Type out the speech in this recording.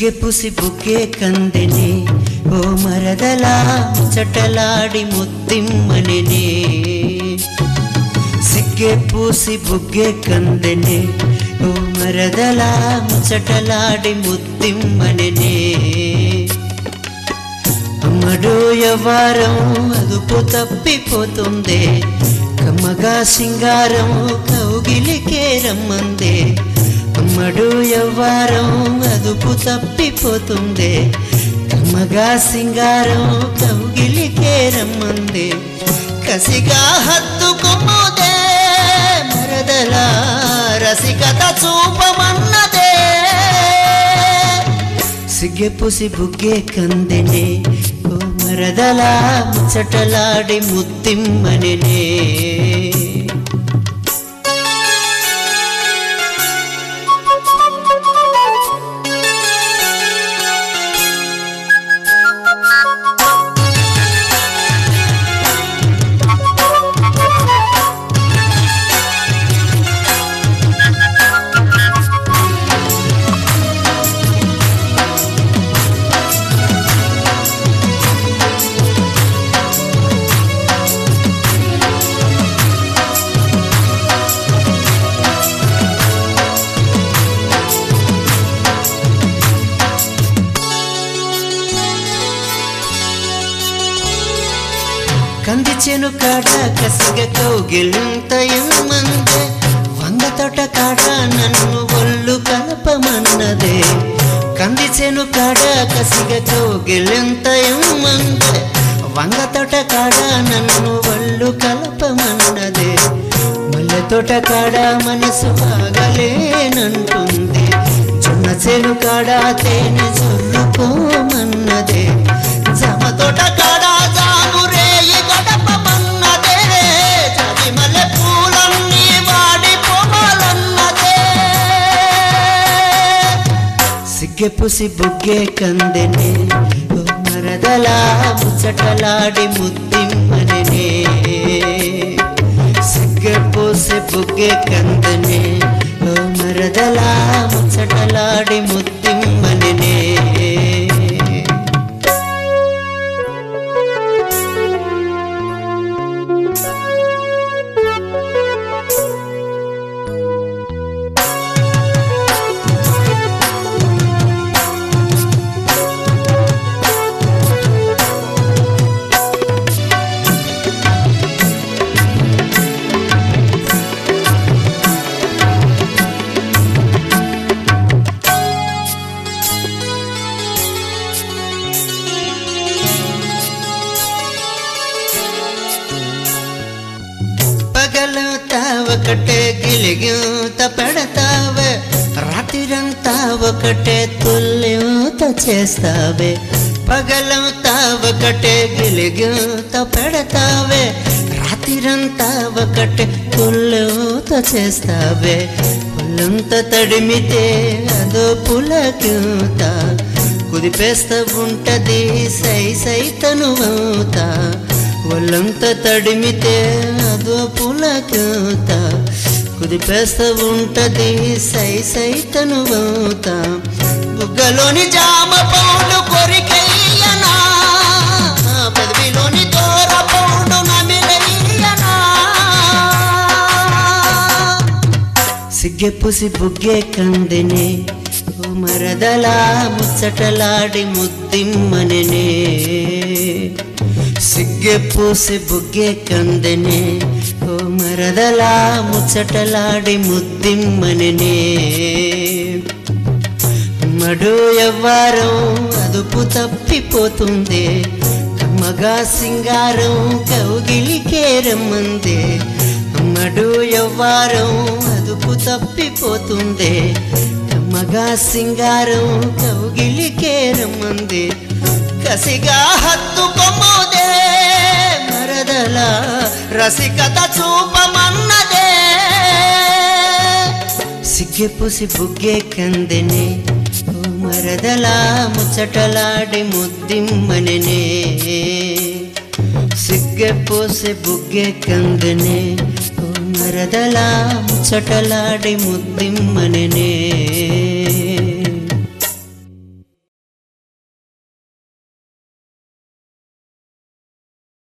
ಸಿಗ್ಗೆ ಪುಸಿ ಬುಗ್ಗೆ ಕಂದೆನೆ ಓ ಮರದಲ ಚಟಲಾಡಿ ಮುತ್ತಿಮ್ಮನೆನೆ ಸಿಗ್ಗೆ ಪೂಸಿ ಬುಗ್ಗೆ ಕಂದೆನೆ ಓ ಮರದಲ ಚಟಲಾಡಿ ಮುತ್ತಿಮ್ಮನೆನೆ అమ్మడు యవ్వారం అదుపు తప్పిపోతుందే కమ్మగా సింగారం కౌగిలికే రమ్మందే అమ్మడు యవ్వారం అదుపు తప్పిపోతుందే కమ్మగా సింగారం కౌగిలికే రమ్మందే కసిగా హత్తుకుముదే మరదల రసికత చూపమన్నదే సిಗ್ಗೆ పుసి బుಗ್ಗೆ కందెనే ఓ మరదల ముచ్చటలాడి ముత్తిమ్మనెనే కందిచెను కాడ కసిగ కౌగిలింత ఎమ్మందే వంగ తోట కాడ నన్ను ఒళ్ళు కలపమన్నదే కందిచెను కాడ కసిగ కౌగిలింత ఎమ్మందే వంగ తోట కాడ నన్ను ఒళ్ళు కలపమన్నదే మల్లె తోట కాడ మనసు బాగలేనంటుంది జొన్న చెను కాడ తేనె చొల్లుకోమన్నదే జమ తోట కాడ సిಗ್ಗೆ పుసి బుಗ್ಗೆ కందెనే ఓ మరదల ముచ్చటలాడి ముత్తిమ్మనెనే సిಗ್ಗೆ పుసి బుಗ್ಗೆ కందెనే ఓ మరదల ముచ్చటలాడి ముత్తిమ్మనెనే ఒకటే గిలిగిత పెడతావే రాత్రిరంతా ఒకటే తుల్లిత చేస్తావే పగలంతా ఒకటే గిలిగిత పెడతావే రాత్రిరంతా ఒకటే తుల్లిత చేస్తావే ఒళ్ళంతా తడిమితే అదో పులకింత కుదిపేస్తా ఉంటది సై సైతనువుతా ఒళ్ళంతా తడిమితే అదో పులకింత కుదిపేస్తా ఉంటది సై సైతనువుతా బుగ్గలోని జామ పౌడు కొరికెయ్యనా పెదవిలోని తోర పౌడు నమిలెయ్యనా సిಗ್ಗೆ పుసి బుಗ್ಗೆ కందెనే ఓ మరదల ముచ్చటలాడి ముత్తిమ్మనెనే సిಗ್ಗೆ పుసి బుಗ್ಗೆ కందెనే ఓ మరదల ముచ్చటలాడి ముత్తిమ్మనెనే అమ్మడు యవ్వారం అదుపు తప్పిపోతుందే కమ్మగా సింగారం కౌగిలికే రమ్మందే అమ్మడు యవ్వారం అదుపు తప్పిపోతుందే కమ్మగా సింగారం కౌగిలికే రమ్మందే కసిగా హత్తుకొమ్ముదే మరదల రసికత చూపమన్నదే సిಗ್ಗೆ పుసి బుಗ್ಗೆ కందెనే ఓ మరదల ముచ్చటలాడి ముద్దిమ్మనెనే సిಗ್ಗೆ పుసి బుಗ್ಗೆ కందెనే ఓ మరదల ముచ్చటలాడి ముద్దిమ్మనెనే